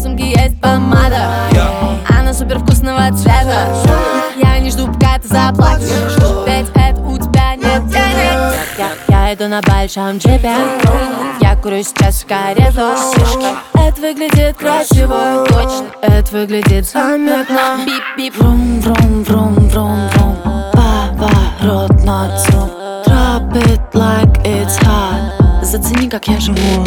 сумке есть помада, она супер вкусного цвета. Я не жду, пока ты заплатишь, ведь это у тебя нет денег. Я иду на большом джипе, я курю сейчас сигарету. Это выглядит красиво, точно, это выглядит заметно. Бип-бип, врум-врум-врум-врум-врум. Поворот на цум, drop it like it's hot. Зацени, как я живу.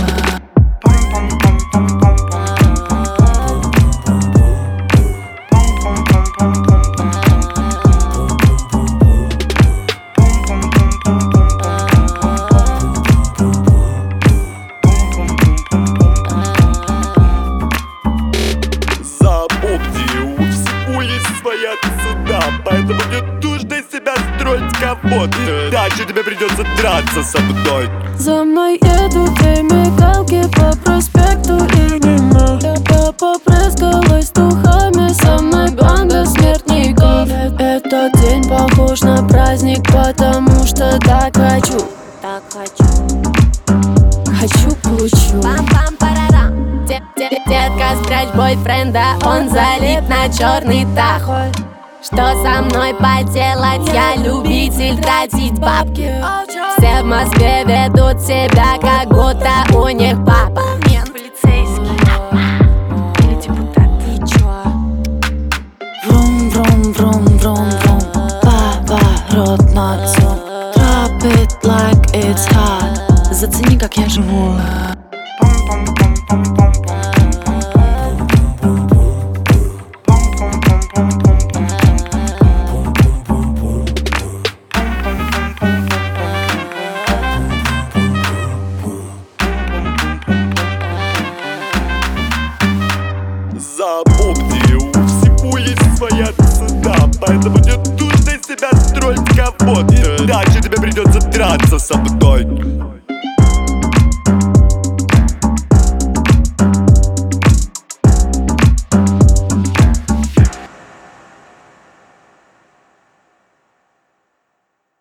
Своя цена, поэтому не нужно себя строить кого-то. Дальше тебе придется драться со мной. За мной едут две мигалки по проспекту и мимо. Я попрыскалась духами, со мной банда смертников. Этот день похож на праздник, потому что так хочу. Хочу, получу. Пам-пам-парарам. Детка, спрячь бойфренда, он залип на черный тахо. Что со мной поделать, я любитель тратить бабки. Все в Москве ведут себя, как будто у них папа полицейский или депутат. И чё? Врум-врум-врум-врум-врум. Поворот на цум, drop it like it's hot. Зацени, как я живу. Запомни, у всего есть своя цена, поэтому не нужно себя строить кого-то. Дальше тебе придется драться со мной.